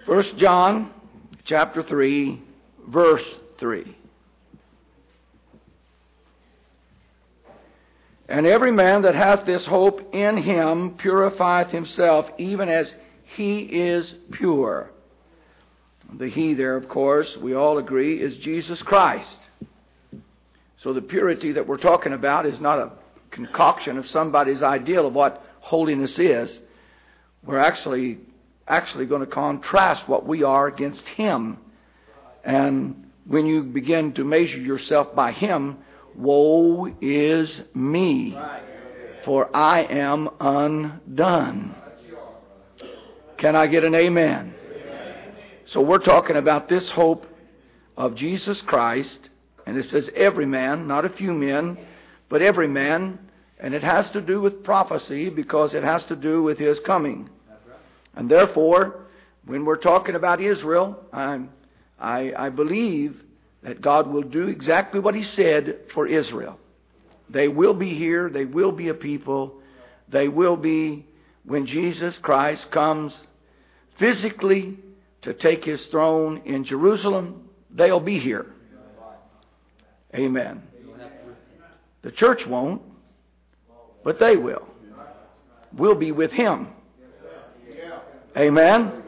1 John chapter 3, verse 3. And every man that hath this hope in him purifieth himself, even as he is pure. The he there, of course, we all agree, is Jesus Christ. So the purity that we're talking about is not a concoction of somebody's ideal of what holiness is. We're actually going to contrast what we are against him. And when you begin to measure yourself by him, woe is me, for I am undone. Can I get an amen? So we're talking about this hope of Jesus Christ, and it says every man, not a few men, but every man, and it has to do with prophecy because it has to do with his coming. And therefore, when we're talking about Israel, I believe that God will do exactly what he said for Israel. They will be here, they will be a people, they will be, when Jesus Christ comes physically to take his throne in Jerusalem, they'll be here. Amen. The church won't, but they will. We'll be with him. Amen.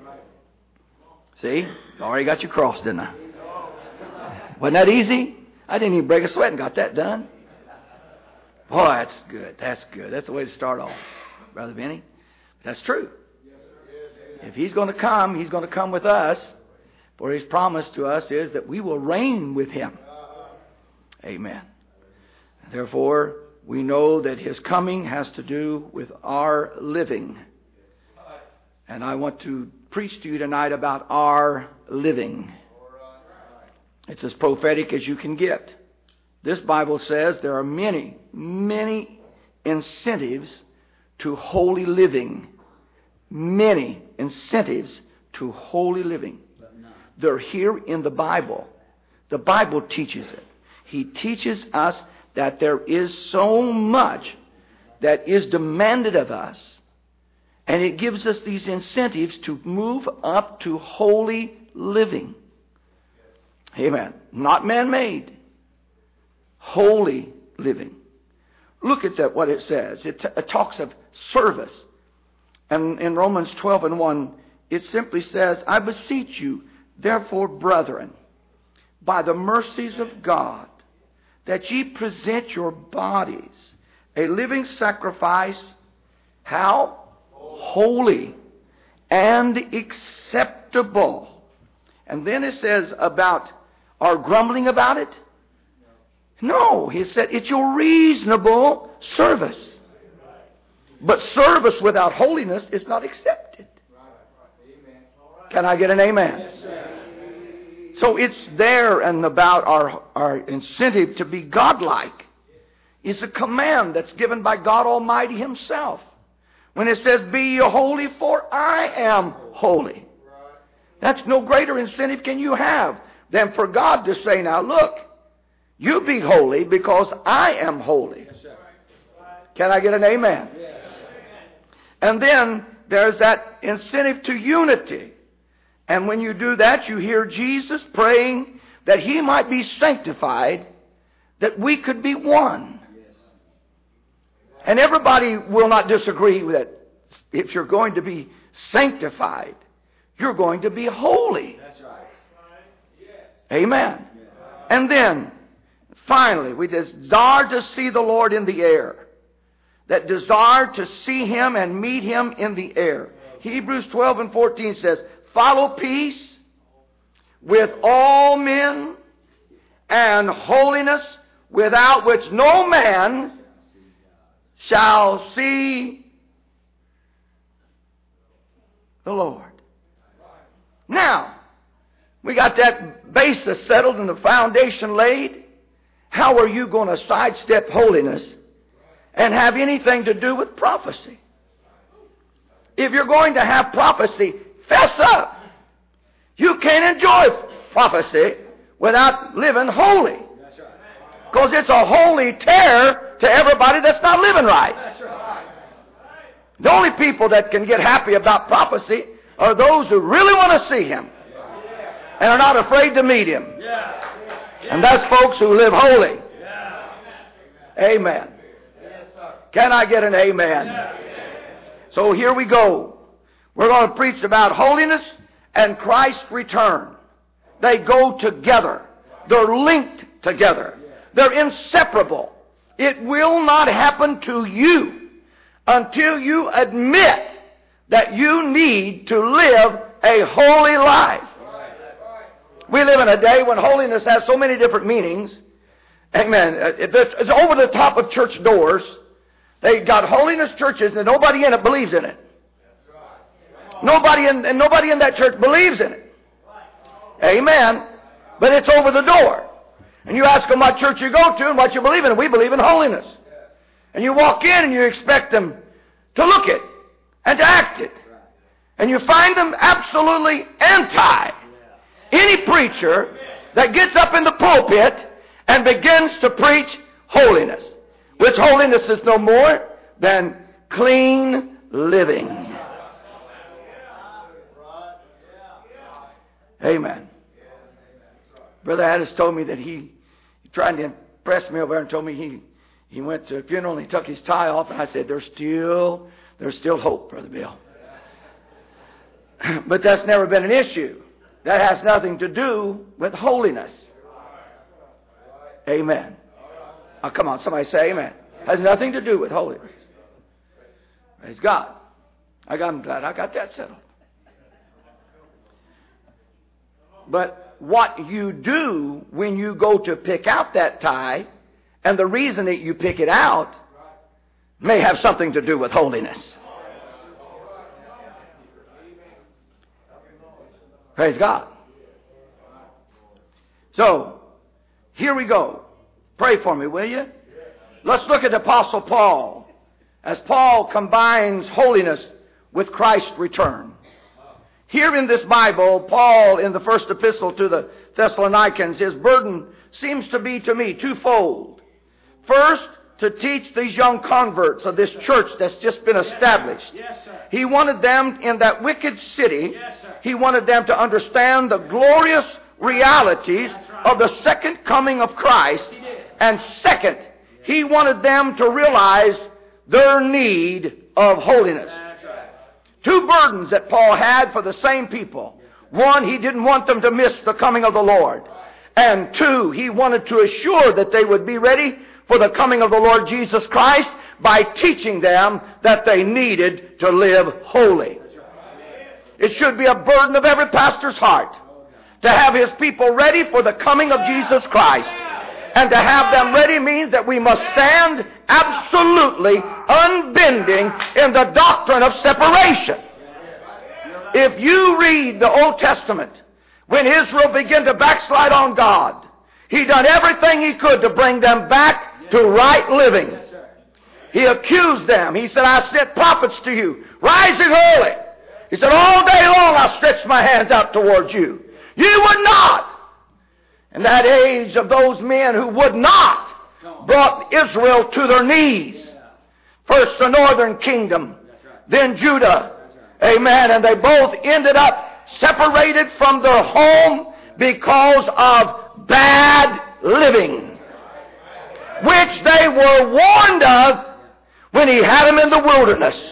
See? Already got you crossed, didn't I? Wasn't that easy? I didn't even break a sweat and got that done. Boy, that's good. That's good. That's the way to start off, Brother Benny. That's true. If he's going to come, he's going to come with us. For his promise to us is that we will reign with him. Amen. Therefore, we know that his coming has to do with our living. And I want to preach to you tonight about our living. It's as prophetic as you can get. This Bible says there are many, many incentives to holy living. Many incentives to holy living. They're here in the Bible. The Bible teaches it. He teaches us that there is so much that is demanded of us. And it gives us these incentives to move up to holy living. Amen. Not man-made. Holy living. Look at that, what it says. It talks of service. And in Romans 12:1, it simply says, I beseech you, therefore, brethren, by the mercies of God, that ye present your bodies a living sacrifice. How? Holy and acceptable. And then it says about our grumbling about it. No, he said it's your reasonable service. But service without holiness is not accepted. Can I get an amen? So it's there and about our incentive to be godlike. It's a command that's given by God Almighty himself. When it says, be ye holy, for I am holy. That's no greater incentive can you have than for God to say, now look, you be holy because I am holy. Can I get an amen? And then there's that incentive to unity. And when you do that, you hear Jesus praying that he might be sanctified, that we could be one. And everybody will not disagree with that. If you're going to be sanctified, you're going to be holy. That's right. Amen. And then, finally, we desire to see the Lord in the air. That desire to see him and meet him in the air. Hebrews 12:14 says, follow peace with all men and holiness, without which no man shall see the Lord. Now, we got that basis settled and the foundation laid. How are you going to sidestep holiness and have anything to do with prophecy? If you're going to have prophecy, fess up. You can't enjoy prophecy without living holy. Because it's a holy tear to everybody that's not living right. The only people that can get happy about prophecy are those who really want to see Him and are not afraid to meet Him. And that's folks who live holy. Amen. Can I get an amen? So here we go. We're going to preach about holiness and Christ's return. They go together. They're linked together. They're inseparable. It will not happen to you until you admit that you need to live a holy life. We live in a day when holiness has so many different meanings. Amen. It's over the top of church doors. They got holiness churches and nobody in it believes in it. Nobody in that church believes in it. Amen. But it's over the door. And you ask them what church you go to and what you believe in. We believe in holiness. And you walk in and you expect them to look it and to act it. And you find them absolutely anti any preacher that gets up in the pulpit and begins to preach holiness. Which holiness is no more than clean living. Amen. Brother Addis told me that he tried to impress me over there and told me he went to a funeral and he took his tie off, and I said, there's still hope, Brother Bill. But that's never been an issue. That has nothing to do with holiness. Amen. Oh, come on, somebody say amen. Has nothing to do with holiness. Praise God. I'm glad I got that settled. But what you do when you go to pick out that tie, and the reason that you pick it out, may have something to do with holiness. Praise God. So, here we go. Pray for me, will you? Let's look at the Apostle Paul, as Paul combines holiness with Christ's return. Here in this Bible, Paul, in the first epistle to the Thessalonians, his burden seems to be, to me, twofold. First, to teach these young converts of this church that's just been established. Yes, sir. He wanted them in that wicked city, Yes, sir. he wanted them to understand the glorious realities of the second coming of Christ. He did. And second, he wanted them to realize their need of holiness. That's right. Two burdens that Paul had for the same people. One, he didn't want them to miss the coming of the Lord. And two, he wanted to assure that they would be ready for the coming of the Lord Jesus Christ by teaching them that they needed to live holy. It should be a burden of every pastor's heart to have his people ready for the coming of Jesus Christ. And to have them ready means that we must stand absolutely unbending in the doctrine of separation. If you read the Old Testament, when Israel began to backslide on God, He done everything He could to bring them back to right living. He accused them. He said, I sent prophets to you, rising early. He said, all day long I stretched my hands out towards you. You would not. And that age of those men who would not brought Israel to their knees. First the northern kingdom, then Judah. Amen. And they both ended up separated from their home because of bad living, which they were warned of when He had them in the wilderness.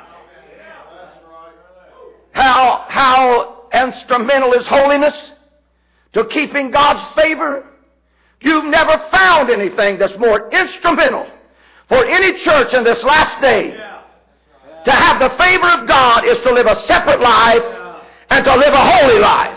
How instrumental is holiness to keeping God's favor? You've never found anything that's more instrumental for any church in this last day to have the favor of God is to live a separate life and to live a holy life.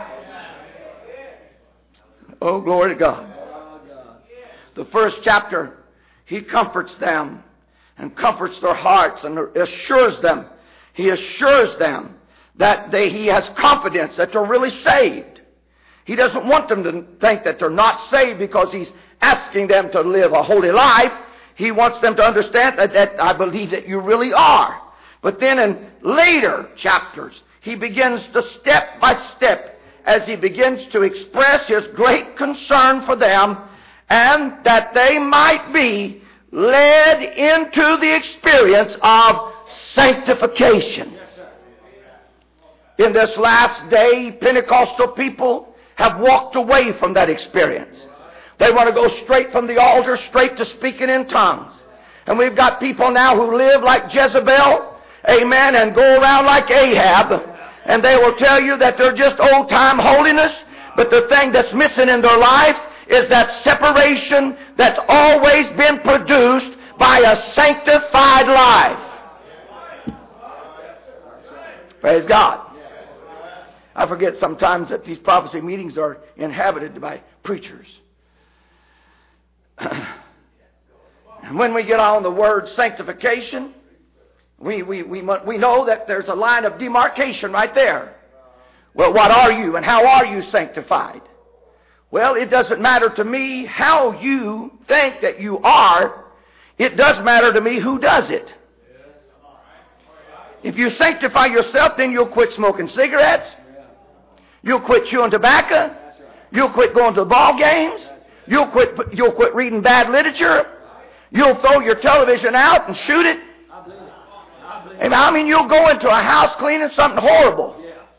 Oh, glory to God. The first chapter, he comforts them and comforts their hearts and assures them. He assures them that he has confidence that they're really saved. He doesn't want them to think that they're not saved because he's asking them to live a holy life. He wants them to understand that I believe that you really are. But then in later chapters, he begins to step by step as he begins to express his great concern for them and that they might be led into the experience of sanctification. In this last day, Pentecostal people have walked away from that experience. They want to go straight from the altar, straight to speaking in tongues. And we've got people now who live like Jezebel, amen, and go around like Ahab, and they will tell you that they're just old-time holiness, but the thing that's missing in their life is that separation that's always been produced by a sanctified life. Praise God. I forget sometimes that these prophecy meetings are inhabited by preachers. And when we get on the word sanctification, we know that there's a line of demarcation right there. Well, what are you and how are you sanctified? Well, it doesn't matter to me how you think that you are. It does matter to me who does it. If you sanctify yourself, then you'll quit smoking cigarettes. You'll quit chewing tobacco. You'll quit going to the ball games. You'll quit reading bad literature. You'll throw your television out and shoot it. I mean, you'll go into a house cleaning something horrible.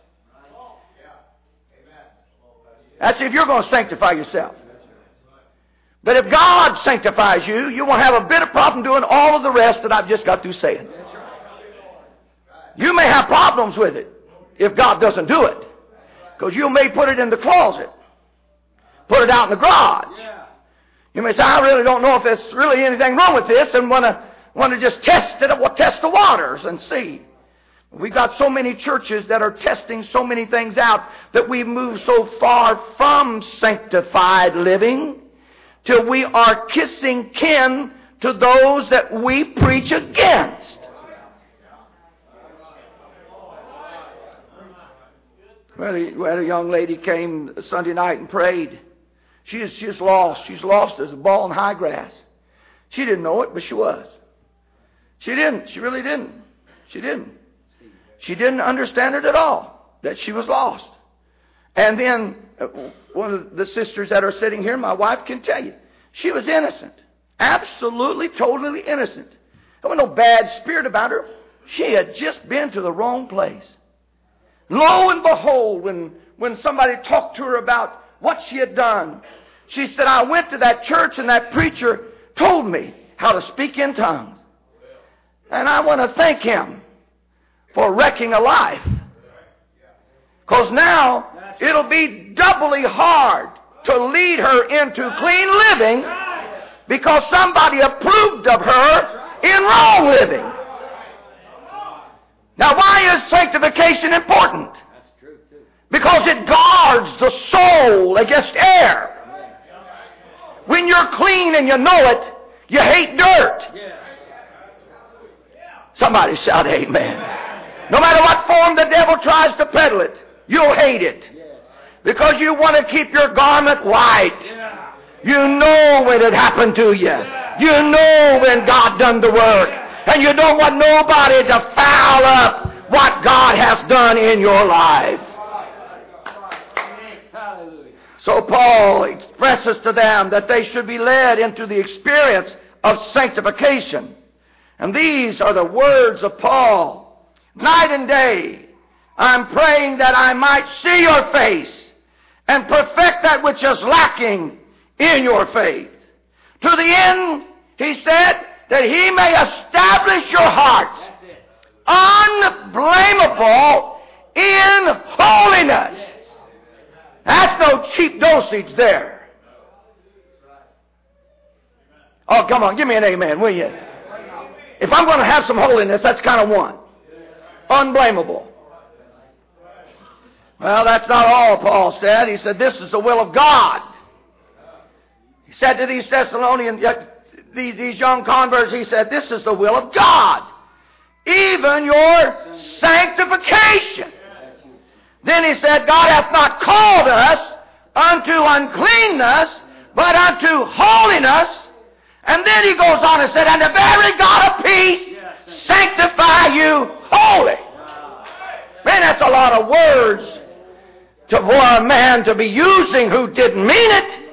That's if you're going to sanctify yourself. But if God sanctifies you, you won't have a bit of problem doing all of the rest that I've just got through saying. You may have problems with it if God doesn't do it. Because you may put it in the closet. Put it out in the garage. You may say, I really don't know if there's really anything wrong with this, and want to just test the waters and see. We've got so many churches that are testing so many things out that we've moved so far from sanctified living till we are kissing kin to those that we preach against. We had a young lady came Sunday night and prayed. She's lost. She's lost as a ball in high grass. She didn't know it, but she was. She didn't. She really didn't. She didn't. She didn't understand it at all, that she was lost. And then one of the sisters that are sitting here, my wife can tell you, she was innocent. Absolutely, totally innocent. There was no bad spirit about her. She had just been to the wrong place. Lo and behold, when somebody talked to her about what she had done, she said, I went to that church and that preacher told me how to speak in tongues. And I want to thank him for wrecking a life. Because now it'll be doubly hard to lead her into clean living because somebody approved of her in wrong living. Now, why is sanctification important? Because it guards the soul against error. When you're clean and you know it, you hate dirt. Somebody shout amen. No matter what form the devil tries to peddle it, you'll hate it. Because you want to keep your garment white. You know when it happened to you. You know when God done the work. And you don't want nobody to foul up what God has done in your life. So Paul expresses to them that they should be led into the experience of sanctification. And these are the words of Paul. Night and day, I'm praying that I might see your face and perfect that which is lacking in your faith. To the end, he said, that he may establish your hearts unblameable in holiness. That's no cheap dosage there. Oh, come on, give me an amen, will you? If I'm going to have some holiness, that's kind of one. Unblameable. Well, that's not all Paul said. He said, this is the will of God. He said to these Thessalonians, these young converts, he said, this is the will of God, even your sanctification. Then he said, God hath not called us unto uncleanness, but unto holiness. And then he goes on and said, and the very God of peace sanctify you holy. Man, that's a lot of words for a man to be using who didn't mean it.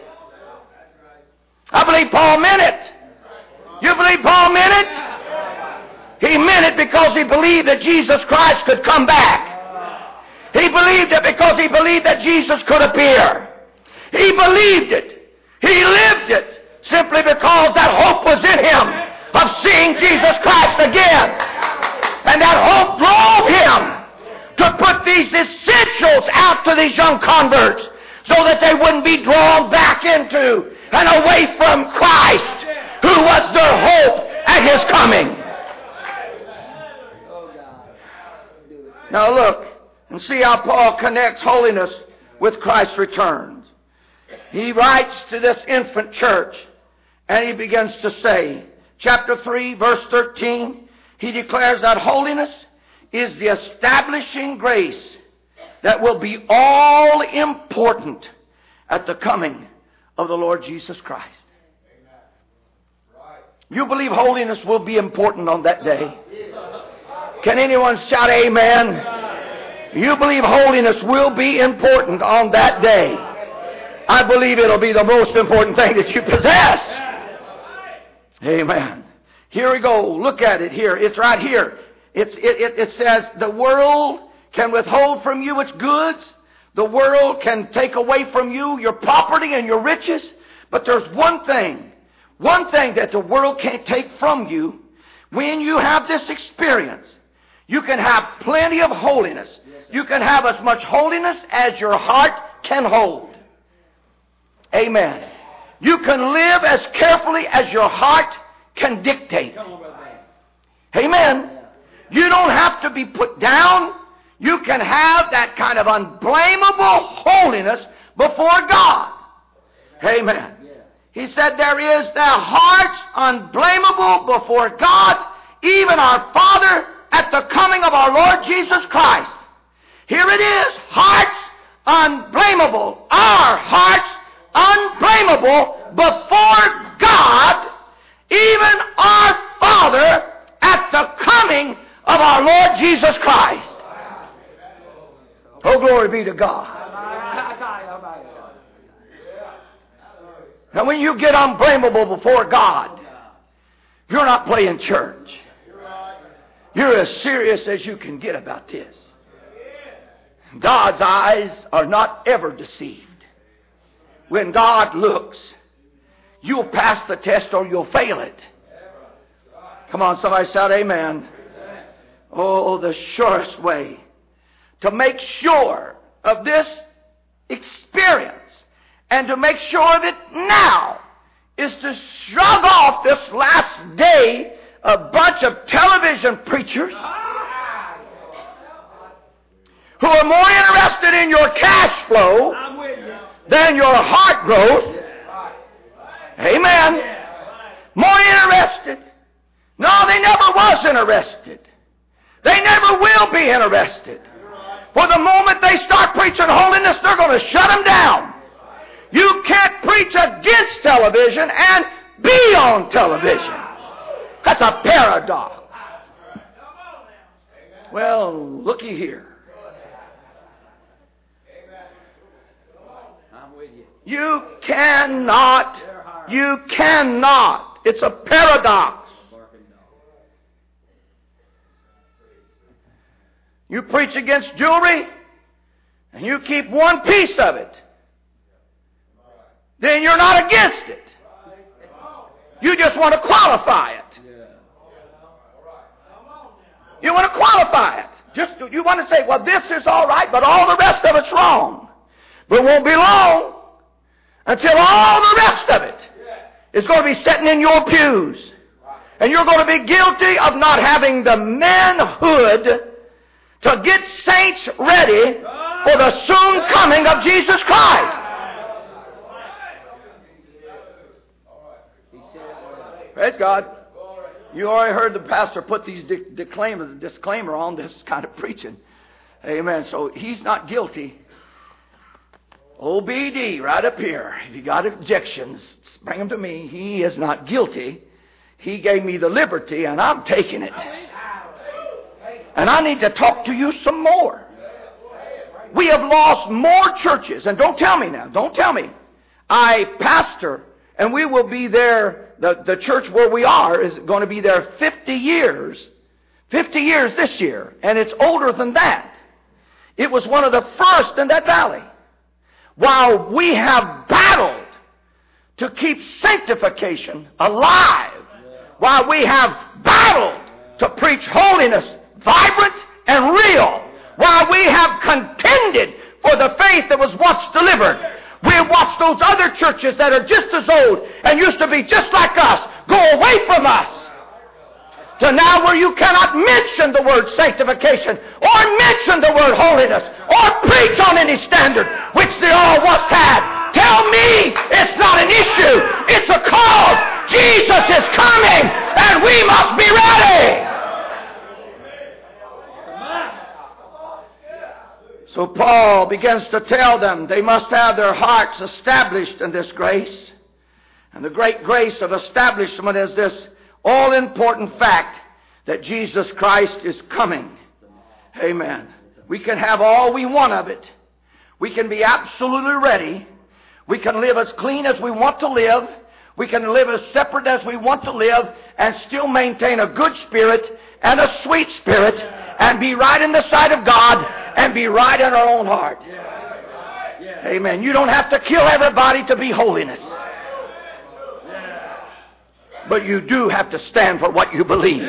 I believe Paul meant it. You believe Paul meant it? He meant it because he believed that Jesus Christ could come back. believed it because he believed that Jesus could appear. He believed it. He lived it simply because that hope was in him of seeing Jesus Christ again. And that hope drove him to put these essentials out to these young converts so that they wouldn't be drawn back into and away from Christ, who was their hope at his coming. Now look and see how Paul connects holiness with Christ's returns. He writes to this infant church and he begins to say, chapter 3, verse 13, he declares that holiness is the establishing grace that will be all important at the coming of the Lord Jesus Christ. You believe holiness will be important on that day? Can anyone shout amen? You believe holiness will be important on that day? I believe it'll be the most important thing that you possess. Amen. Here we go. Look at it here. It's right here. It says the world can withhold from you its goods. The world can take away from you your property and your riches. But there's one thing that the world can't take from you. When you have this experience, you can have plenty of holiness. You can have as much holiness as your heart can hold. Amen. You can live as carefully as your heart can dictate. Amen. You don't have to be put down. You can have that kind of unblameable holiness before God. Amen. He said there is their hearts unblameable before God, even our Father at the coming of our Lord Jesus Christ. Here it is, hearts unblameable. Our hearts unblameable before God, even our Father at the coming of our Lord Jesus Christ. Oh, glory be to God. Now when you get unblameable before God, you're not playing church. You're as serious as you can get about this. God's eyes are not ever deceived. When God looks, you'll pass the test or you'll fail it. Come on, somebody shout amen. Oh, the surest way to make sure of this experience and to make sure of it now is to shrug off this last day a bunch of television preachers who are more interested in your cash flow than your heart growth. Amen. More interested. No, they never was interested. They never will be interested. For the moment they start preaching holiness, they're going to shut them down. You can't preach against television and be on television. That's a paradox. Well, looky here. You cannot. It's a paradox. You preach against jewelry, and you keep one piece of it. Then you're not against it. You just want to qualify it. You want to qualify it. You want to say, well, this is all right, but all the rest of it's wrong. But it won't be long until all the rest of it is going to be sitting in your pews. And you're going to be guilty of not having the manhood to get saints ready for the soon coming of Jesus Christ. Praise God. You already heard the pastor put these disclaimer on this kind of preaching. Amen. So he's not guilty. OBD right up here. If you got objections, bring them to me. He is not guilty. He gave me the liberty and I'm taking it. And I need to talk to you some more. We have lost more churches. And don't tell me now. Don't tell me. I pastor and we will be there. The church where we are is going to be there 50 years. 50 years this year. And it's older than that. It was one of the first in that valley. While we have battled to keep sanctification alive, while we have battled to preach holiness vibrant and real, while we have contended for the faith that was once delivered, we have watched those other churches that are just as old and used to be just like us go away from us to now where you cannot mention the word sanctification or mention the word holiness or preach on any standard which they all once had. Tell me it's not an issue. It's a cause. Jesus is coming and we must be ready. So Paul begins to tell them they must have their hearts established in this grace. And the great grace of establishment is this all-important fact that Jesus Christ is coming. Amen. We can have all we want of it. We can be absolutely ready. We can live as clean as we want to live. We can live as separate as we want to live and still maintain a good spirit and a sweet spirit and be right in the sight of God and be right in our own heart. Amen. You don't have to kill everybody to be holiness. But you do have to stand for what you believe.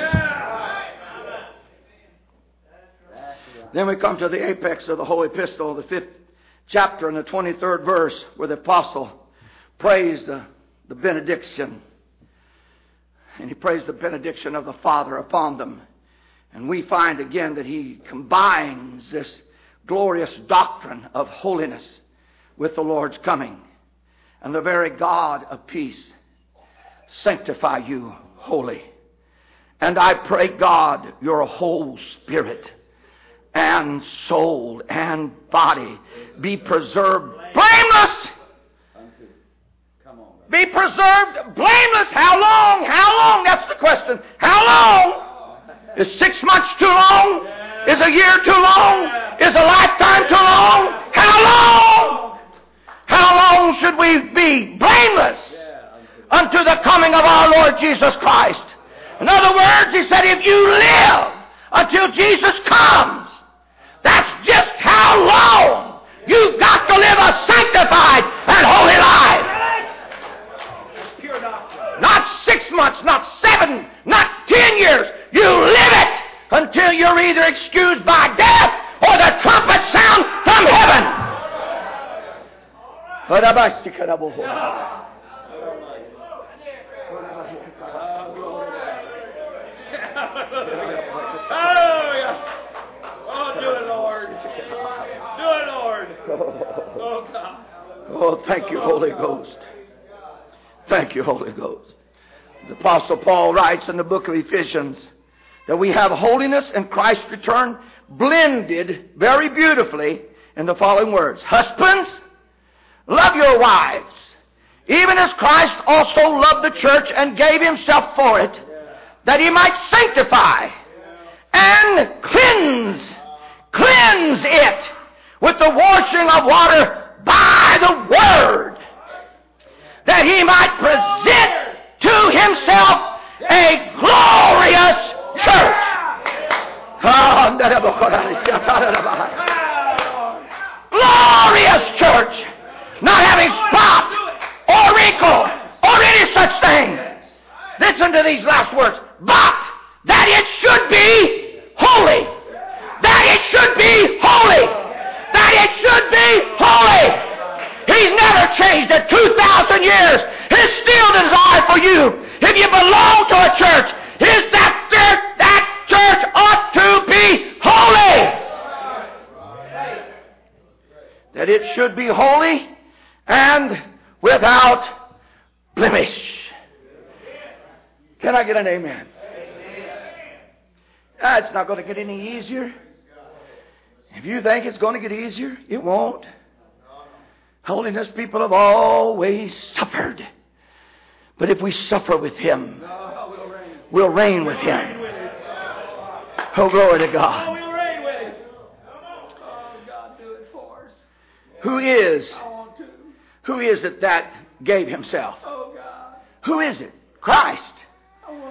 Then we come to the apex of the whole epistle, the 5th chapter and the 23rd verse, where the apostle prays the benediction. And he prays the benediction of the Father upon them. And we find again that he combines this glorious doctrine of holiness with the Lord's coming. And the very God of peace sanctify you wholly. And I pray, God, your whole spirit and soul and body be preserved blameless. Be preserved blameless. How long? How long? That's the question. How long? Is 6 months too long? Is a year too long? Is a lifetime too long? How long? How long should we be blameless unto the coming of our Lord Jesus Christ? In other words, he said, if you live until Jesus comes, that's just how long you've got to live a sanctified and holy life. Not 6 months, not 7, not 10 years. You live it until you're either excused by death or the trumpet sound from heaven. Oh, do it, Lord. Do it, Lord. Oh, God. Oh, thank you, Holy Ghost. Thank you, Holy Ghost. The Apostle Paul writes in the book of Ephesians that we have holiness and Christ's return blended very beautifully in the following words. Husbands, love your wives, even as Christ also loved the church and gave himself for it, that he might sanctify and cleanse it with the washing of water by the word, that he might present to himself a glorious church. Glorious church, not having spot or wrinkle or any such thing. Listen to these last words. But that it should be holy. That it should be holy. That it should be holy. He's never changed in 2,000 years. His still desire for you, if you belong to a church, is that church ought to be holy. That it should be holy and without blemish. Can I get an amen? It's not going to get any easier. If you think it's going to get easier, it won't. Holiness people have always suffered. But if we suffer with him, we'll reign with him. Oh, glory to God. Who is it that gave himself? Who is it? Christ.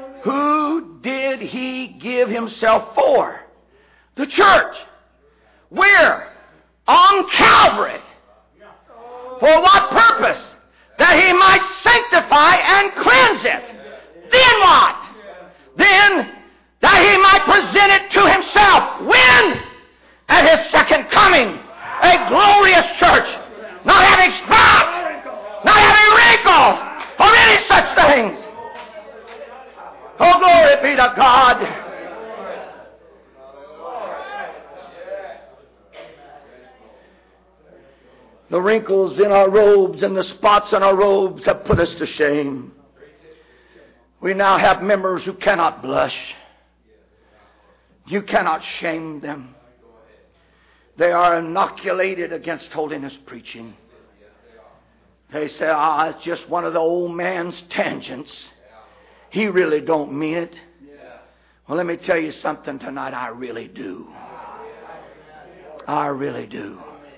Who did he give himself for? The church. Where? On Calvary. For what purpose? That He might sanctify and cleanse it. Then what? Then that He might present it to Himself. When? At His second coming. A glorious church. Not having spot. Not having wrinkle. Or any such things. Oh, glory be to God. The wrinkles in our robes and the spots on our robes have put us to shame. We now have members who cannot blush. You cannot shame them. They are inoculated against holiness preaching. They say, it's just one of the old man's tangents. He really don't mean it. Well, let me tell you something tonight. I really do. I really do.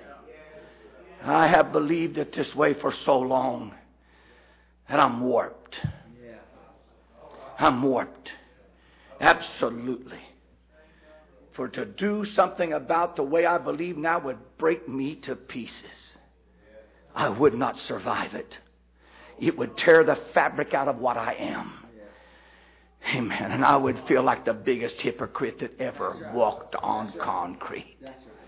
I have believed it this way for so long that I'm warped. I'm warped. Absolutely. For to do something about the way I believe now would break me to pieces. I would not survive it. It would tear the fabric out of what I am. Amen. And I would feel like the biggest hypocrite that ever walked on concrete.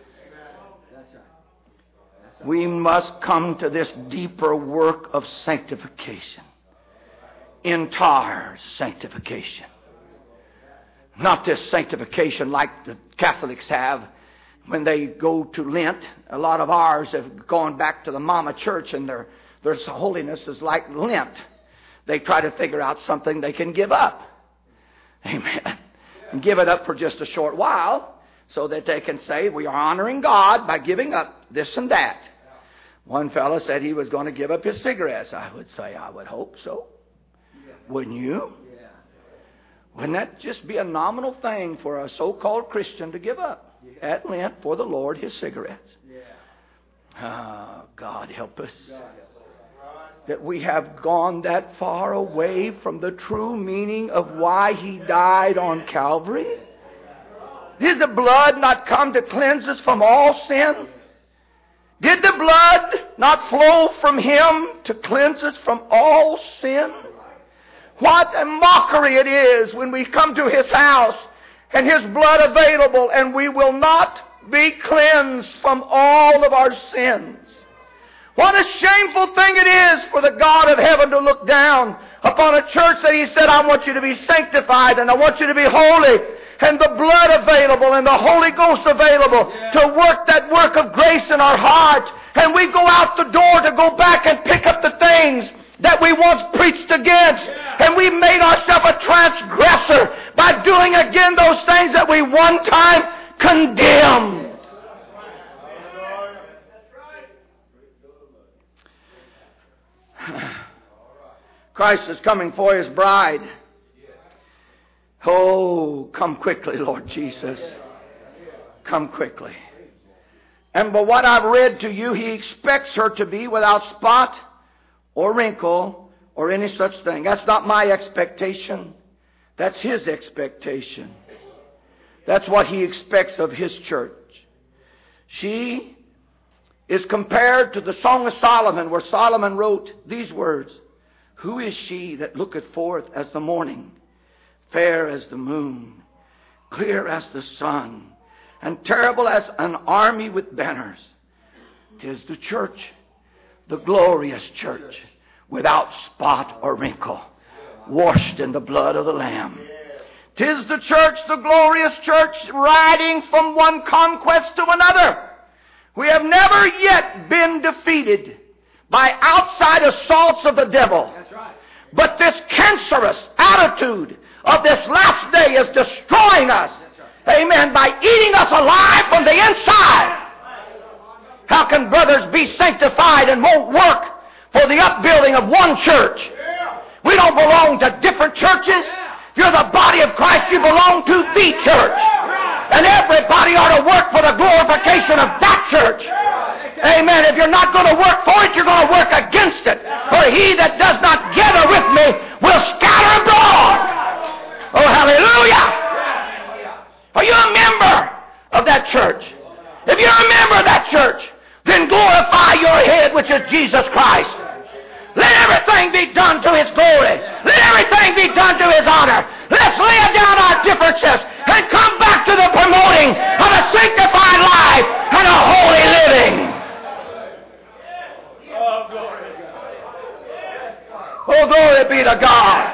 We must come to this deeper work of sanctification. Entire sanctification. Not this sanctification like the Catholics have when they go to Lent. A lot of ours have gone back to the Mama Church and their holiness is like Lent. They try to figure out something they can give up. Amen. And give it up for just a short while so that they can say we are honoring God by giving up this and that. One fellow said he was going to give up his cigarettes. I would say, I would hope so. Wouldn't you? Wouldn't that just be a nominal thing for a so-called Christian to give up at Lent for the Lord his cigarettes? Oh, God help us. That we have gone that far away from the true meaning of why He died on Calvary. Did the blood not come to cleanse us from all sin? Did the blood not flow from Him to cleanse us from all sin? What a mockery it is when we come to His house and His blood available and we will not be cleansed from all of our sins. What a shameful thing it is for the God of heaven to look down upon a church that He said, I want you to be sanctified and I want you to be holy. And the blood available and the Holy Ghost available to work that work of grace in our heart. And we go out the door to go back and pick up the things that we once preached against. And we made ourselves a transgressor by doing again those things that we one time condemned. Christ is coming for His bride. Oh, come quickly, Lord Jesus. Come quickly. And by what I've read to you, He expects her to be without spot or wrinkle or any such thing. That's not my expectation. That's His expectation. That's what He expects of His church. She is compared to the Song of Solomon, where Solomon wrote these words, Who is she that looketh forth as the morning, fair as the moon, clear as the sun, and terrible as an army with banners? 'Tis the church, the glorious church, without spot or wrinkle, washed in the blood of the Lamb. 'Tis the church, the glorious church, riding from one conquest to another. We have never yet been defeated by outside assaults of the devil. But this cancerous attitude of this last day is destroying us. Amen. By eating us alive from the inside. How can brothers be sanctified and won't work for the upbuilding of one church? We don't belong to different churches. If you're the body of Christ, you belong to the church. And everybody ought to work for the glorification of that church. Amen. If you're not going to work for it, you're going to work against it. For he that does not gather with me will scatter abroad. Oh, hallelujah. Are you a member of that church? If you which is Jesus Christ. Let everything be done to His glory. Let everything be done to His honor. Let's lay down our differences and come back to the promoting of a sanctified life and a holy living. Oh, glory be to God.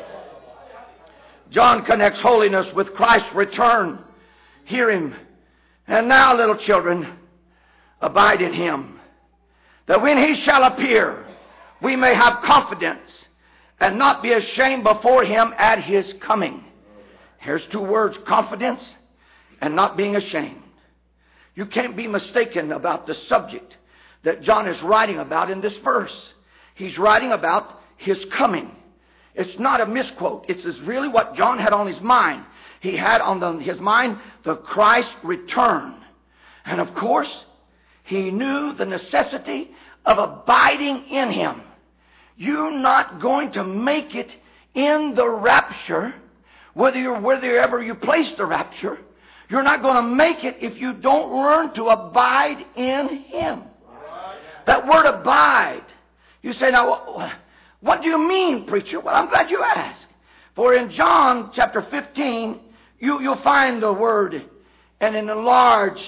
John connects holiness with Christ's return. Hear Him. And now, little children, abide in Him, that when He shall appear, we may have confidence and not be ashamed before Him at His coming. Here's two words, confidence and not being ashamed. You can't be mistaken about the subject that John is writing about in this verse. He's writing about His coming. It's not a misquote. It's really what John had on his mind. He had on his mind the Christ return. And of course, he knew the necessity of abiding in Him. You're not going to make it in the rapture, wherever you place the rapture. You're not going to make it if you don't learn to abide in Him. That word abide. You say, now, what do you mean, preacher? Well, I'm glad you asked. For in John chapter 15, you'll find the word, and in a large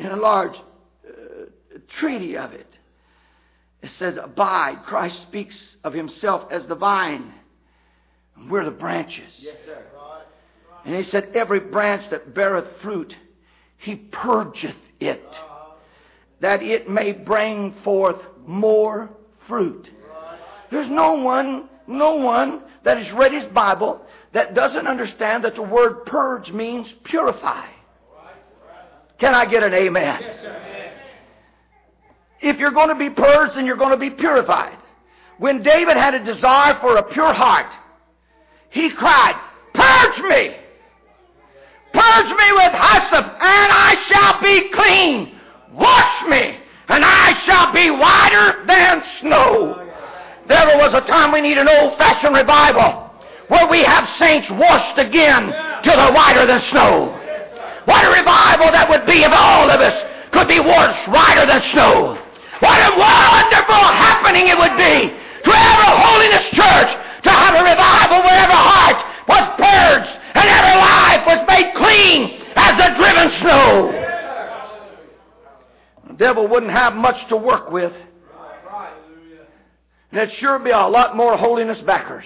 treaty of it, it says abide. Christ speaks of Himself as the vine. And we're the branches. Yes, sir. And He said, every branch that beareth fruit, He purgeth it, that it may bring forth more fruit. There's no one that has read his Bible that doesn't understand that the word purge means purify. Can I get an amen? Yes, sir. If you're going to be purged, then you're going to be purified. When David had a desire for a pure heart, he cried, purge me! Purge me with hyssop, and I shall be clean. Wash me, and I shall be whiter than snow. There was a time we need an old-fashioned revival where we have saints washed again till they're whiter than snow. What a revival that would be if all of us could be washed whiter than snow. What a wonderful happening it would be to every holiness church to have a revival where every heart was purged and every life was made clean as the driven snow. The devil wouldn't have much to work with. And it'd sure be a lot more holiness backers.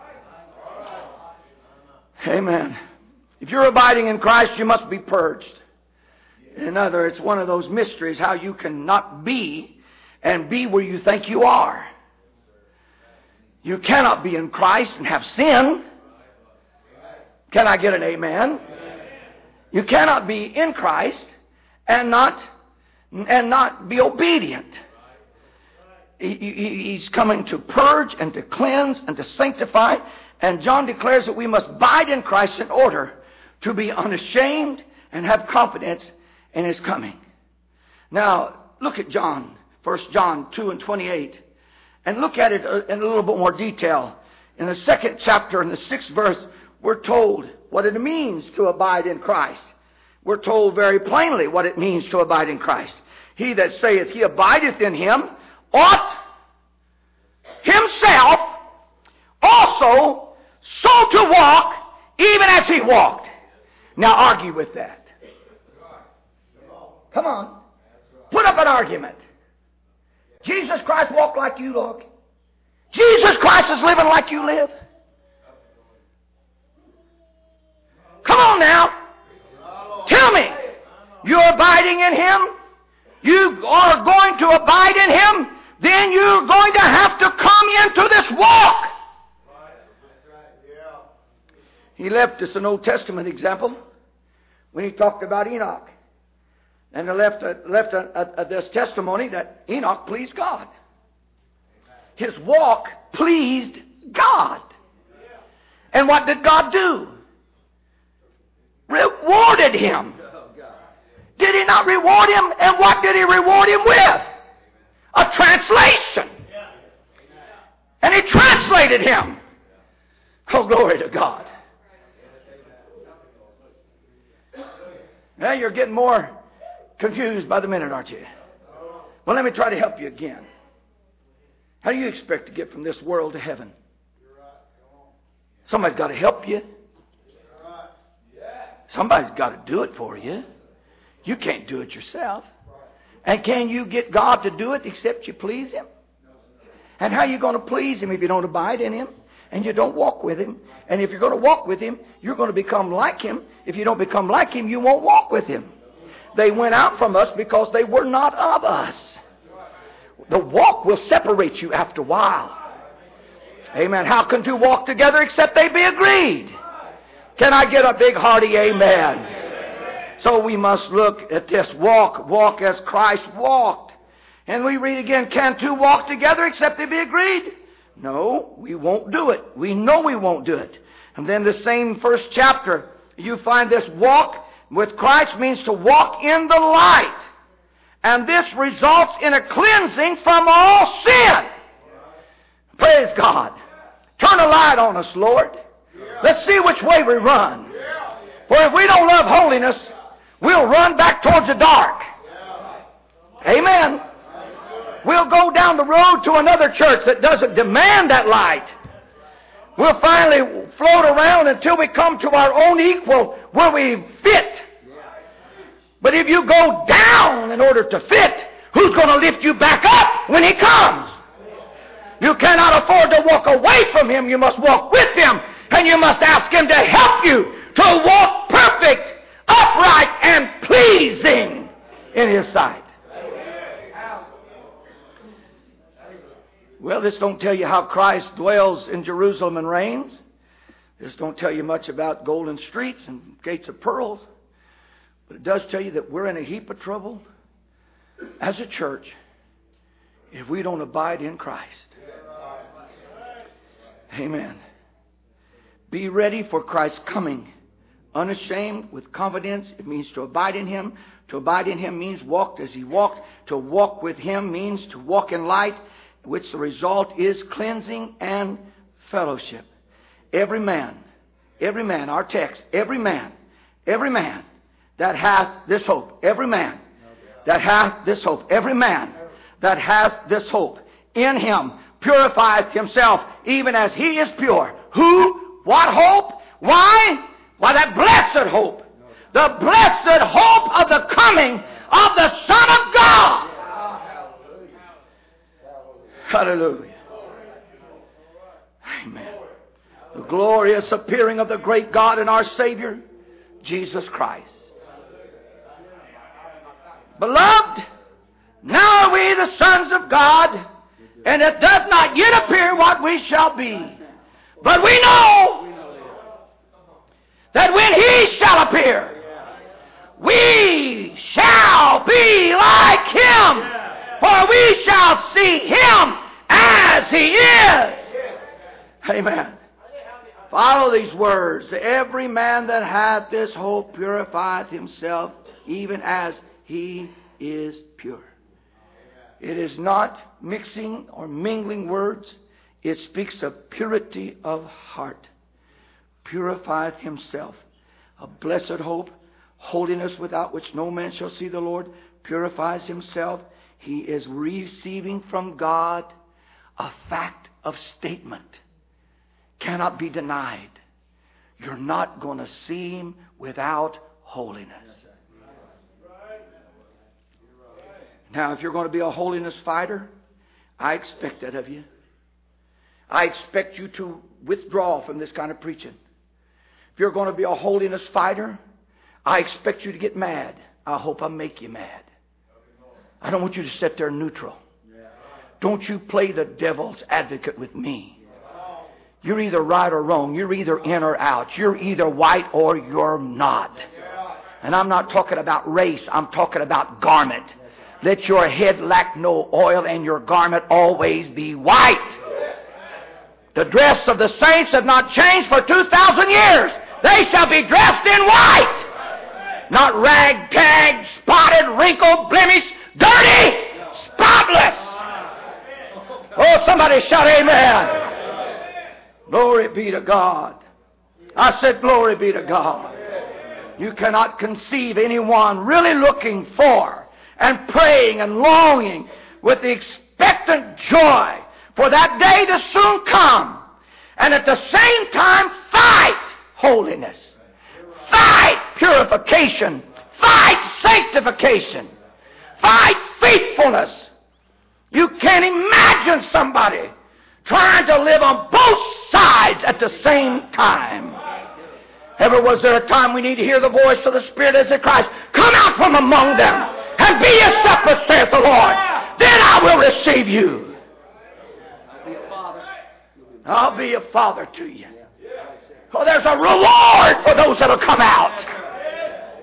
Amen. If you're abiding in Christ, you must be purged. In other words, it's one of those mysteries how you cannot be and be where you think you are. You cannot be in Christ and have sin. Can I get an amen? You cannot be in Christ and not be obedient. He's coming to purge and to cleanse and to sanctify. And John declares that we must abide in Christ in order to be unashamed and have confidence in His coming. Now, look at John, 1 John 2 and 28. And look at it in a little bit more detail. In the second chapter, in the 6th verse, we're told what it means to abide in Christ. We're told very plainly what it means to abide in Christ. He that saith he abideth in Him ought himself also so to walk, even as He walked. Now argue with that. Come on. Put up an argument. Jesus Christ walked like you walk. Jesus Christ is living like you live. Come on now. Tell me. You're abiding in Him. You are going to abide in Him. Then you're going to have to come into this walk. He left us an Old Testament example when He talked about Enoch. And he left this testimony that Enoch pleased God. His walk pleased God. And what did God do? Rewarded him. Did He not reward him? And what did He reward him with? A translation. And He translated him. Oh, glory to God. Now you're getting more confused by the minute, aren't you? Well, let me try to help you again. How do you expect to get from this world to heaven? Somebody's got to help you. Somebody's got to do it for you. You can't do it yourself. And can you get God to do it except you please Him? And how are you going to please Him if you don't abide in Him and you don't walk with Him? And if you're going to walk with Him, you're going to become like Him. If you don't become like Him, you won't walk with Him. They went out from us because they were not of us. The walk will separate you after a while. Amen. How can two walk together except they be agreed? Can I get a big hearty amen? So we must look at this walk as Christ walked. And we read again, can two walk together except they be agreed? No, we won't do it. We know we won't do it. And then the same first chapter, you find this walk with Christ means to walk in the light. And this results in a cleansing from all sin. Praise God. Turn a light on us, Lord. Let's see which way we run. For if we don't love holiness, we'll run back towards the dark. Amen. We'll go down the road to another church that doesn't demand that light. We'll finally float around until we come to our own equal where we fit. But if you go down in order to fit, who's going to lift you back up when He comes? You cannot afford to walk away from Him. You must walk with Him. And you must ask Him to help you to walk perfect, upright, and pleasing in His sight. Well, this don't tell you how Christ dwells in Jerusalem and reigns. This don't tell you much about golden streets and gates of pearls. But it does tell you that we're in a heap of trouble as a church if we don't abide in Christ. Amen. Be ready for Christ's coming. Unashamed, with confidence. It means to abide in Him. To abide in Him means walk as He walked. To walk with Him means to walk in light, which the result is cleansing and fellowship. Every man, our text, every man that hath this hope, every man that hath this hope, every man that has this hope in Him purifieth himself even as He is pure. Who? What hope? Why? Why, that blessed hope. The blessed hope of the coming of the Son of God. Hallelujah. Amen. The glorious appearing of the great God and our Savior, Jesus Christ. Beloved, now are we the sons of God, and it does not yet appear what we shall be. But we know that when He shall appear, we shall be like Him, for we shall see Him as He is. Amen. Follow these words. Every man that hath this hope purifieth himself, even as he is pure. It is not mixing or mingling words. It speaks of purity of heart. Purifieth himself. A blessed hope, holiness without which no man shall see the Lord, purifies himself. He is receiving from God a fact of statement. Cannot be denied. You're not going to see Him without holiness. Now, if you're going to be a holiness fighter, I expect that of you. I expect you to withdraw from this kind of preaching. If you're going to be a holiness fighter, I expect you to get mad. I hope I make you mad. I don't want you to sit there neutral. Don't you play the devil's advocate with me. You're either right or wrong. You're either in or out. You're either white or you're not. And I'm not talking about race. I'm talking about garment. Let your head lack no oil and your garment always be white. The dress of the saints have not changed for 2,000 years. They shall be dressed in white. Not rag-tag, spotted, wrinkled, blemished, dirty, spotless. Oh, somebody shout amen. Glory be to God. I said glory be to God. You cannot conceive anyone really looking for and praying and longing with the expectant joy for that day to soon come. And at the same time, fight holiness. Fight purification. Fight sanctification. Fight faithfulness. You can't imagine somebody trying to live on both sides at the same time. Ever was there a time we need to hear the voice of the Spirit as it cries, come out from among them and be ye separate, saith the Lord. Then I will receive you. I'll be a father to you. Oh, there's a reward for those that will come out.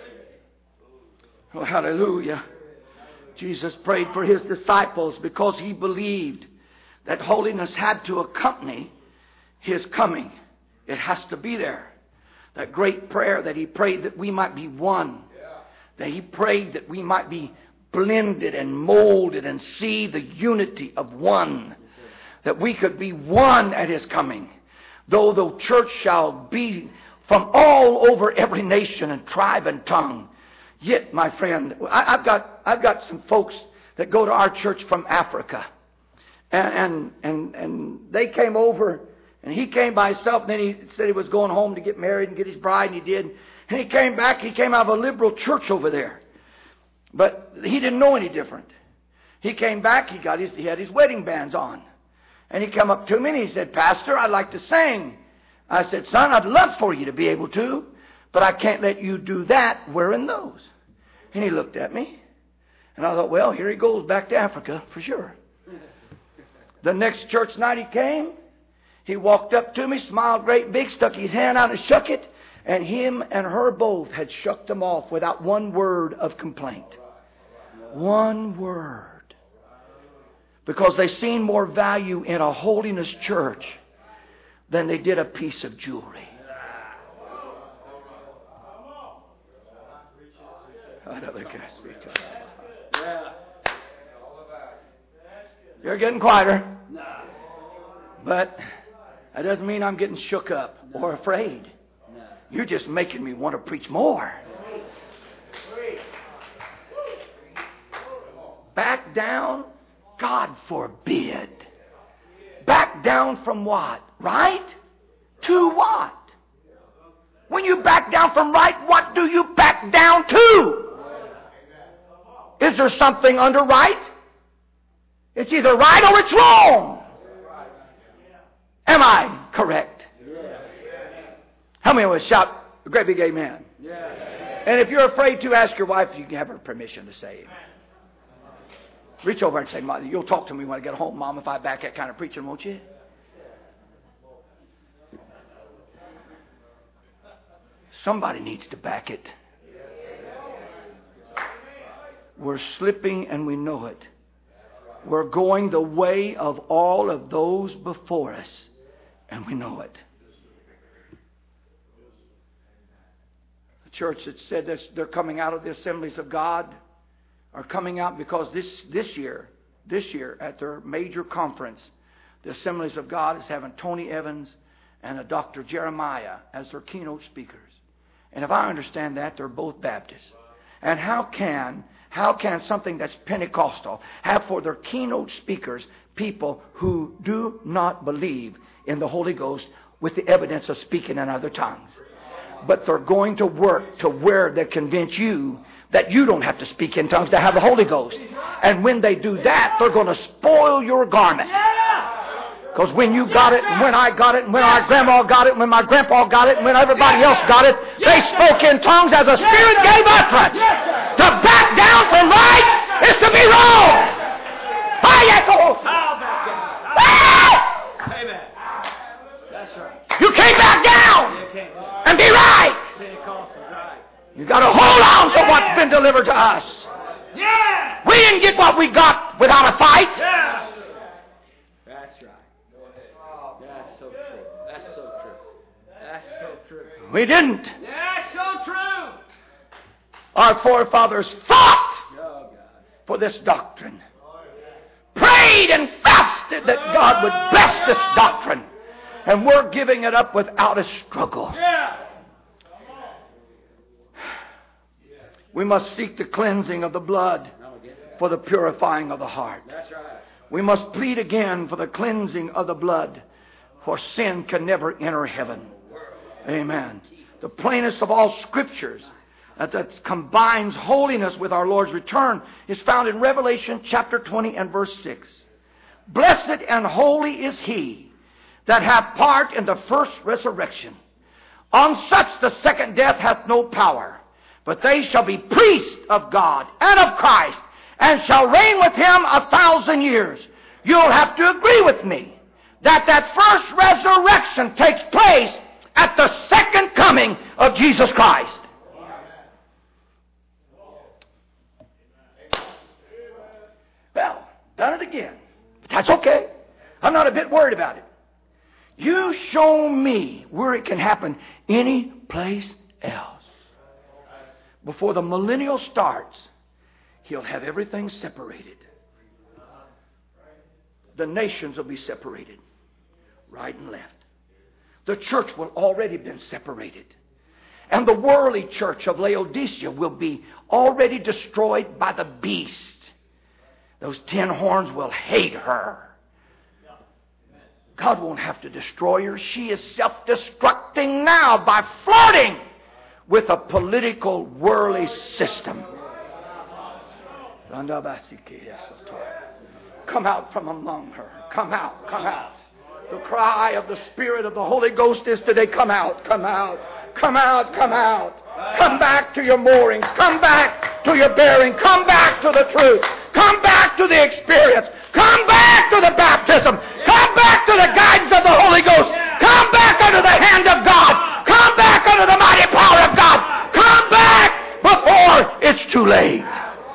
Oh, hallelujah. Jesus prayed for his disciples because he believed that holiness had to accompany his coming. It has to be there. That great prayer that he prayed that we might be one. That he prayed that we might be blended and molded and see the unity of one. That we could be one at his coming. Though the church shall be from all over every nation and tribe and tongue. Yet, my friend, I've got some folks that go to our church from Africa. And they came over, and he came by himself, and then he said he was going home to get married and get his bride, and he did. And he came back, he came out of a liberal church over there. But he didn't know any different. He came back, he had his wedding bands on. And he came up to me and he said, Pastor, I'd like to sing. I said, son, I'd love for you to be able to, but I can't let you do that wearing those. And he looked at me, and I thought, well, here he goes back to Africa for sure. The next church night he came, he walked up to me, smiled great big, stuck his hand out and shook it, and him and her both had shucked them off without one word of complaint. One word. Because they seen more value in a holiness church than they did a piece of jewelry. You're getting quieter. But that doesn't mean I'm getting shook up or afraid. You're just making me want to preach more. Back down? God forbid. Back down from what? Right? To what? When you back down from right, what do you back down to? Is there something under right? It's either right or it's wrong. Am I correct? How many would shout a great big amen? And if you're afraid to, ask your wife if you can have her permission to say amen. Reach over and say, Mother, you'll talk to me when I get home, Mom, if I back that kind of preaching, won't you? Somebody needs to back it. We're slipping and we know it. We're going the way of all of those before us, and we know it. The church that said this, they're coming out of the Assemblies of God are coming out because this year at their major conference, the Assemblies of God is having Tony Evans and a Dr. Jeremiah as their keynote speakers. And if I understand that, they're both Baptists. And how can something that's Pentecostal have for their keynote speakers people who do not believe in the Holy Ghost with the evidence of speaking in other tongues? But they're going to work to where they convince you that you don't have to speak in tongues to have the Holy Ghost. And when they do that, they're going to spoil your garment. Because when you got it, and when I got it, and when our grandma got it, and when my grandpa got it, and when everybody else got it, they spoke in tongues as the Spirit gave utterance. To back down from right is to be wrong. Amen. That's right. You can't back down and be right. You got to hold on to what's been delivered to us. Yeah. We didn't get what we got without a fight. Yeah. That's right. That's so true. That's so true. That's so true. We didn't. That's so true. Our forefathers fought for this doctrine. Prayed and fasted that God would bless this doctrine. And we're giving it up without a struggle. Yeah. We must seek the cleansing of the blood for the purifying of the heart. That's right. We must plead again for the cleansing of the blood, for sin can never enter heaven. Amen. The plainest of all scriptures that combines holiness with our Lord's return is found in Revelation chapter 20 and verse 6. Blessed and holy is he that hath part in the first resurrection. On such the second death hath no power, but they shall be priests of God and of Christ, and shall reign with him 1,000 years. You'll have to agree with me that first resurrection takes place at the second coming of Jesus Christ. Well, done it again. But that's okay. I'm not a bit worried about it. You show me where it can happen any place else. Before the millennial starts, he'll have everything separated. The nations will be separated, right and left. The church will already been separated. And the worldly church of Laodicea will be already destroyed by the beast. Those 10 horns will hate her. God won't have to destroy her. She is self-destructing now by flirting with a political worldly system. Come out from among her. Come out, come out. The cry of the Spirit of the Holy Ghost is today, come out, come out, come out, come out. Come back to your moorings. Come back to your bearing. Come back to the truth. Come back to the experience. Come back to the baptism. Come back to the guidance of the Holy Ghost. Come back under the hand of God. Come back under the mighty power of God. Come back before it's too late.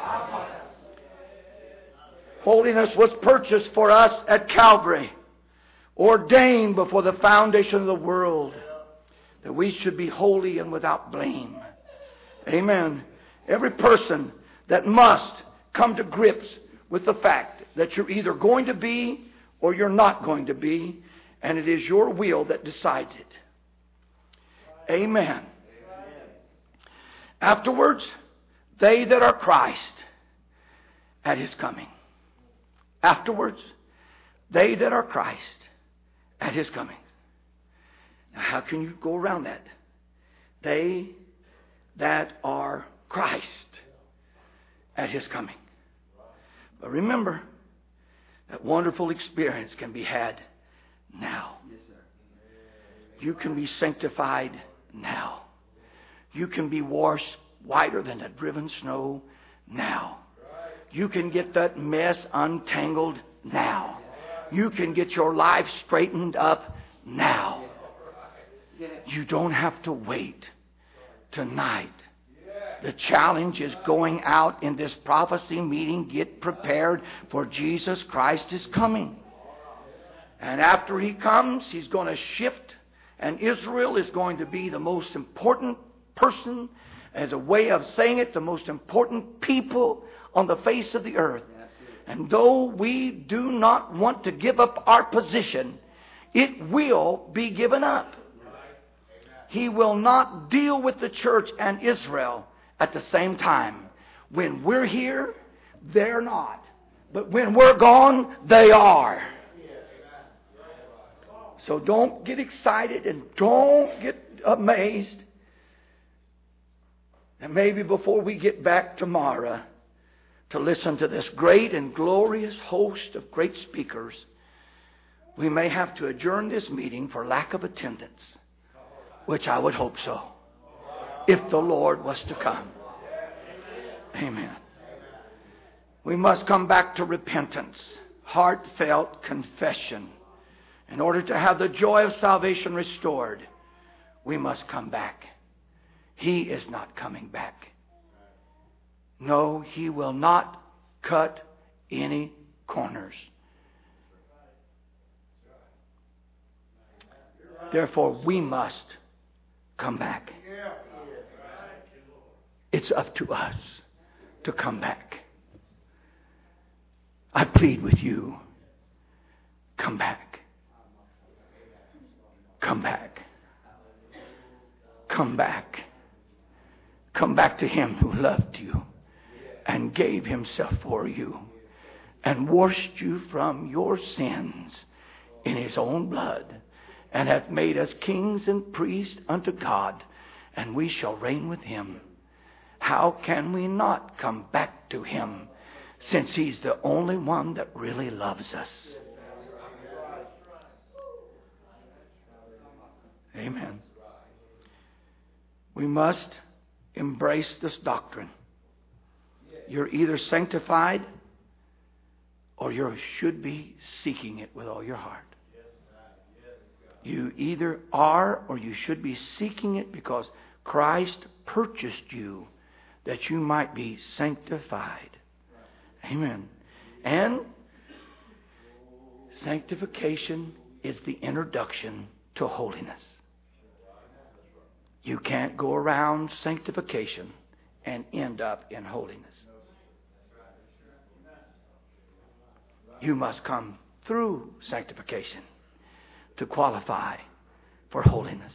Holiness was purchased for us at Calvary, ordained before the foundation of the world, that we should be holy and without blame. Amen. Every person that must come to grips with the fact that you're either going to be or you're not going to be, and it is your will that decides it. Amen. Afterwards, they that are Christ at his coming. Afterwards, they that are Christ at his coming. Now, how can you go around that? They that are Christ at his coming. But remember, that wonderful experience can be had now. Yes, sir. You can be sanctified now. You can be washed whiter than the driven snow now. You can get that mess untangled now. You can get your life straightened up now. You don't have to wait tonight. The challenge is going out in this prophecy meeting. Get prepared, for Jesus Christ is coming. And after he comes, he's going to shift. And Israel is going to be the most important person, as a way of saying it, the most important people on the face of the earth. And though we do not want to give up our position, it will be given up. He will not deal with the church and Israel at the same time. When we're here, they're not. But when we're gone, they are. So don't get excited and don't get amazed. And maybe before we get back tomorrow to listen to this great and glorious host of great speakers, we may have to adjourn this meeting for lack of attendance, which I would hope so, if the Lord was to come. Amen. We must come back to repentance, heartfelt confession. In order to have the joy of salvation restored, we must come back. He is not coming back. No, he will not cut any corners. Therefore, we must come back. It's up to us to come back. I plead with you, come back. Come back. Come back. Come back to him who loved you and gave himself for you. and washed you from your sins in His own blood, and hath made us kings and priests unto God, and we shall reign with Him. How can we not come back to Him, since He's the only one that really loves us? Amen. We must embrace this doctrine. You're either sanctified or you should be seeking it with all your heart. You either are or you should be seeking it, because Christ purchased you that you might be sanctified. Amen. And sanctification is the introduction to holiness. You can't go around sanctification and end up in holiness. You must come through sanctification to qualify for holiness.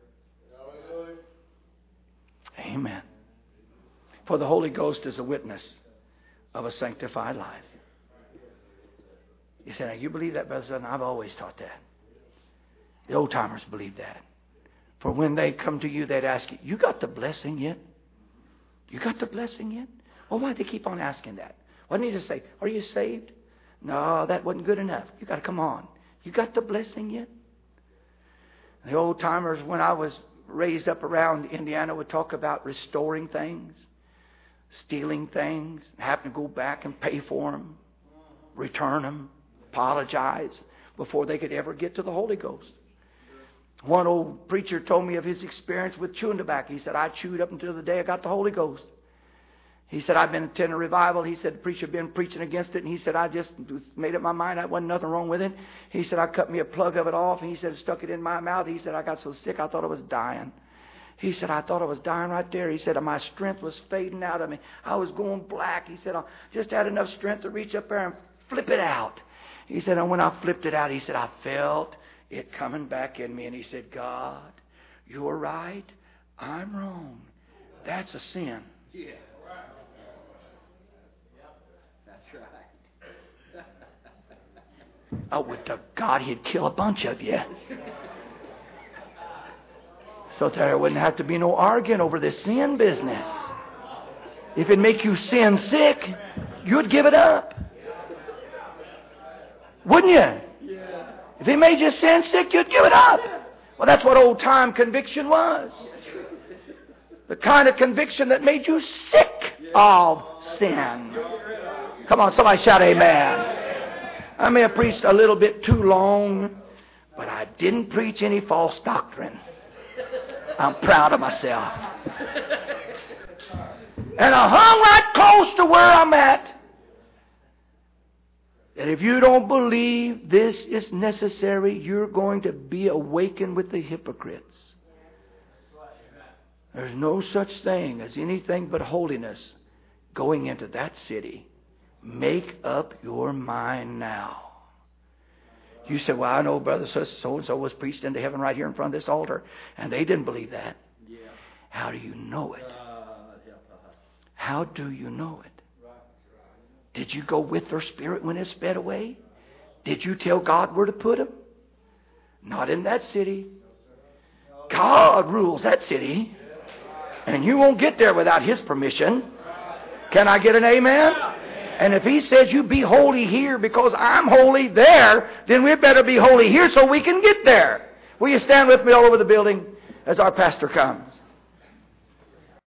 Amen. For the Holy Ghost is a witness of a sanctified life. You say, now you believe that, Brother Sutton? I've always taught that. The old timers believe that. For when they come to you, they'd ask you, you got the blessing yet? You got the blessing yet? Well, why do they keep on asking that? Why don't you just say, are you saved? No, that wasn't good enough. You got to come on. You got the blessing yet? The old timers, when I was raised up around Indiana, would talk about restoring things, stealing things, having to go back and pay for them, return them, apologize before they could ever get to the Holy Ghost. One old preacher told me of his experience with chewing tobacco. He said, I chewed up until the day I got the Holy Ghost. He said, I've been attending a revival. He said, the preacher had been preaching against it. And he said, I just made up my mind. There wasn't nothing wrong with it. He said, I cut me a plug of it off. And he said, stuck it in my mouth. He said, I got so sick I thought I was dying. He said, I thought I was dying right there. He said, my strength was fading out of me. I was going black. He said, I just had enough strength to reach up there and flip it out. He said, and when I flipped it out, he said, I felt it coming back in me. And he said, God, you're right. I'm wrong. That's a sin. Yeah. That's right. I would to God he'd kill a bunch of you. So there wouldn't have to be no arguing over this sin business. If it'd make you sin sick, you'd give it up. Wouldn't you? If it made you sin sick, you'd give it up. Well, that's what old-time conviction was. The kind of conviction that made you sick of sin. Come on, somebody shout amen. I may have preached a little bit too long, but I didn't preach any false doctrine. I'm proud of myself. And I hung right close to where I'm at. That if you don't believe this is necessary, you're going to be awakened with the hypocrites. There's no such thing as anything but holiness going into that city. Make up your mind now. You say, well, I know Brother so-and-so was preached into heaven right here in front of this altar, and they didn't believe that. Yeah. How do you know it? How do you know it? Did you go with their spirit when it sped away? Did you tell God where to put them? Not in that city. God rules that city. And you won't get there without His permission. Can I get an amen? And if He says you be holy here because I'm holy there, then we better be holy here so we can get there. Will you stand with me all over the building as our pastor comes?